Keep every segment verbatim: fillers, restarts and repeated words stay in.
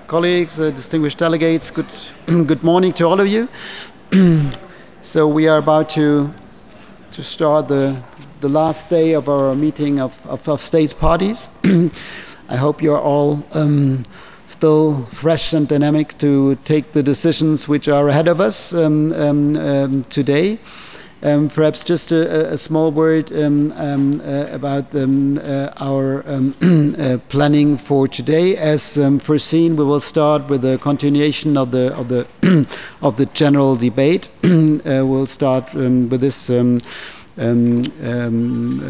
colleagues, uh, distinguished delegates, good, good morning to all of you. So we are about to to start the the last day of our meeting of, of, of states parties. I hope you're all um, still fresh and dynamic to take the decisions which are ahead of us um, um, um, today. Um, perhaps just a, a small word um, um, uh, about um, uh, our um, uh, planning for today. As um, foreseen, we will start with a continuation of the of the of the general debate. uh, we'll start um, with this. Um, Um, um,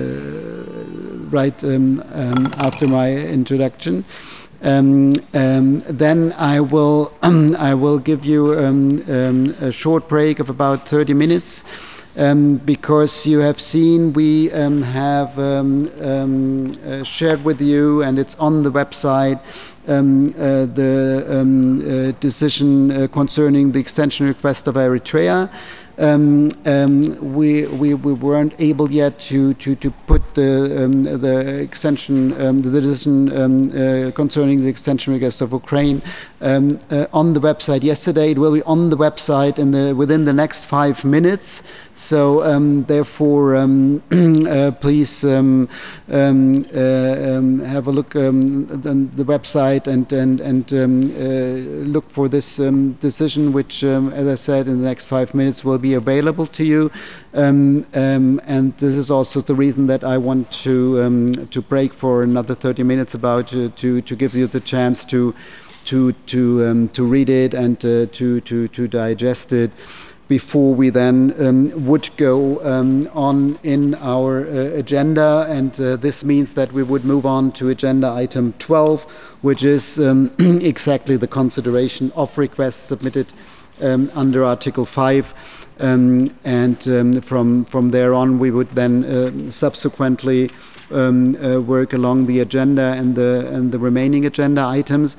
uh, right um, um, after my introduction. Um, um, then I will I will give you um, um, a short break of about thirty minutes. Um, because you have seen we um, have um, um, uh, shared with you, and it's on the website, um, uh, the um, uh, decision uh, concerning the extension request of Eritrea. Um, um, we, we we weren't able yet to to, to put the um, the extension um, the decision um, uh, concerning the extension request of Ukraine um, uh, on the website yesterday. It will be on the website in the within the next five minutes. So um, therefore, um, uh, please um, um, uh, um, have a look um, on the website and and and um, uh, look for this um, decision, which, um, as I said, in the next five minutes will be available to you. Um, um, and this is also the reason that I want to um, to break for another thirty minutes, about uh, to to give you the chance to to to um, to read it and uh, to to to digest it, before we then um, would go um, on in our uh, agenda. And uh, this means that we would move on to agenda item twelve, which is um, exactly the consideration of requests submitted um, under Article five. Um, and um, from, from there on, we would then uh, subsequently um, uh, work along the agenda and the, and the remaining agenda items.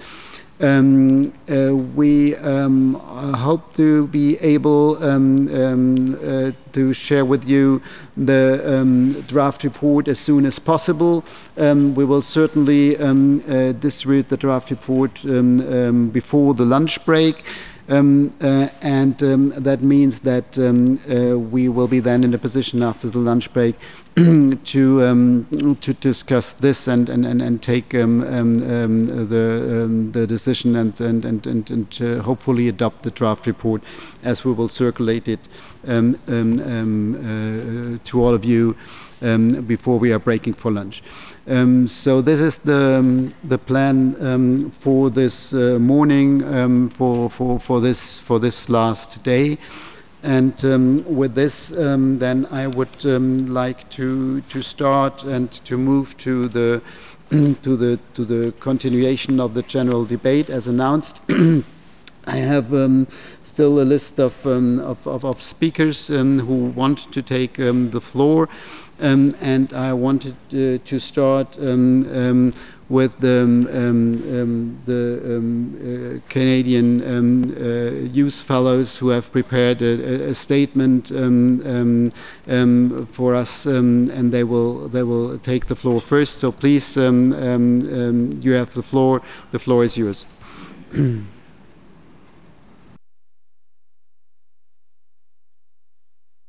Um, uh, we um, hope to be able um, um, uh, to share with you the um, draft report as soon as possible. Um, we will certainly um, uh, distribute the draft report um, um, before the lunch break. Um, uh, and um, that means that um, uh, we will be then in a position after the lunch break to um, to discuss this and and, and, and take um, um, um, the um, the decision and and and, and, and uh, hopefully adopt the draft report, as we will circulate it um, um, um, uh, to all of you um, before we are breaking for lunch. Um, so this is the um, the plan um, for this uh, morning, um, for for for this for this last day. And um, with this, um, then I would um, like to to start and to move to the to the to the continuation of the general debate as announced. I have um, still a list of, um, of, of, of speakers um, who want to take um, the floor, um, and I wanted uh, to start um, um, with the, um, um, the um, uh, Canadian um, uh, Youth Fellows, who have prepared a, a statement um, um, um, for us, um, and they will they will take the floor first. So please, um, um, um, you have the floor. The floor is yours.